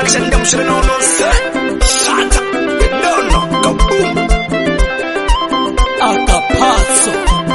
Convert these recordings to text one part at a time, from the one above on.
Shanda mshirano no shata dono kaboom akapaso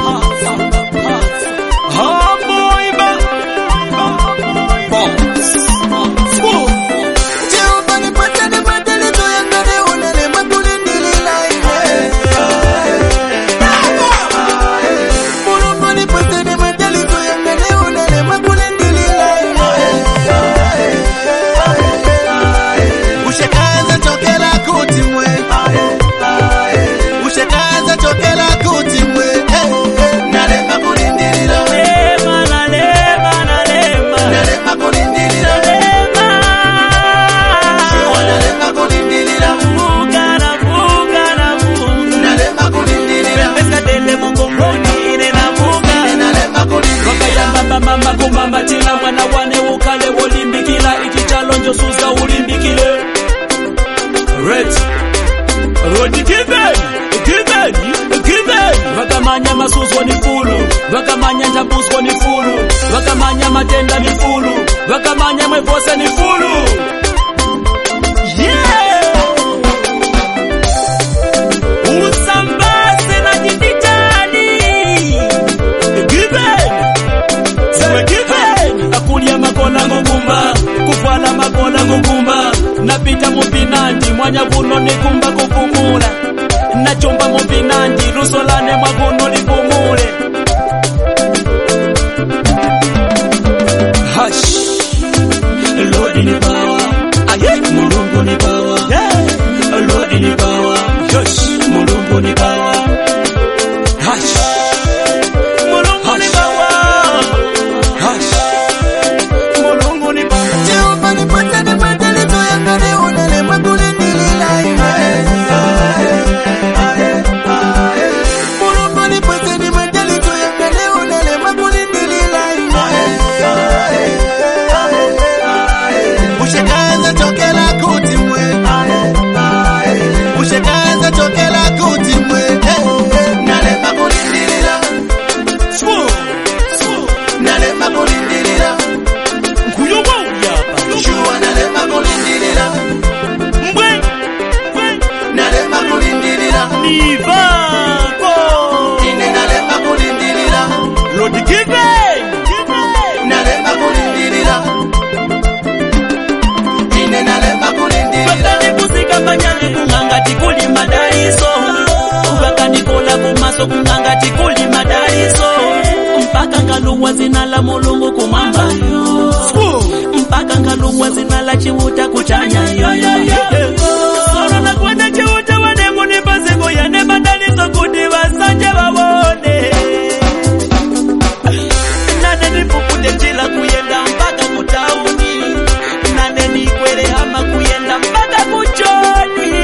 Mama tina mwana wane ukale wolimbikila ikichallonjo suza ulimbikile Red Rodi given Wakamanya masuzo ni fulu Wakamanya ntabusko ni fulu Wakamanya matenda ni fulu Wakamanya mwevose ni fulu Usambase na jititani Akulia makola ngumba Kufala makola ngumba Napita mupinandi Mwanya vuno ni kumba kupumula Nachumba mupinandi Rusolane mwaguno ni pumule Hush Lord ni power Mulungu ni power Lord ni power Mulungu ni power Hush Mulungu ni power Hush Kungangati kuli madariso Mpaka ngaluwa zina la mulungu kumamba Mpaka ngaluwa zina la chiwuta kuchanya Soro na kwenda chiwuta wanemu ni basego yane madariso kudiwa sanje wawone Nane ni pupute chila kuyenda mpaka kutauni Nane ni kwele hama kuyenda mpaka kuchoni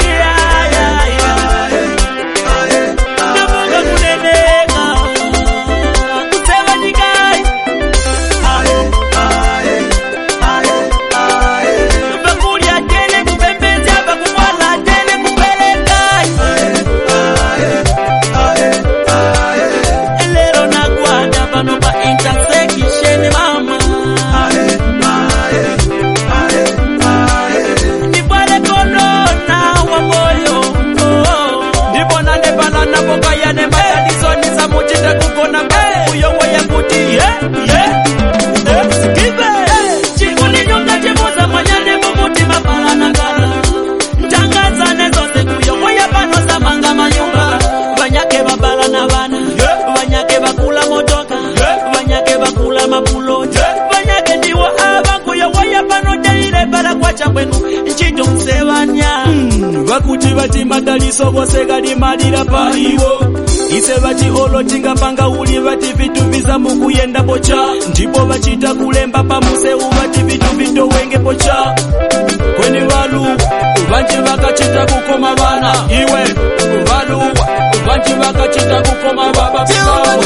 Wakuti vati madaliso gose gali malira paliwo Ise vati olo tinga panga uli vati vitu viza mukuyenda pocha Ndipo vachita kulemba pa museu vati vitu vito wenge pocha Kweni walu vanji vakachita kukoma vana Iwe walu vanji vakachita kukoma baba kukao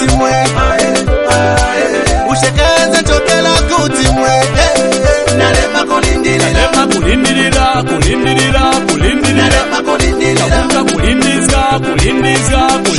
Ushakaza tokela kuti mwe Nalema kulindizika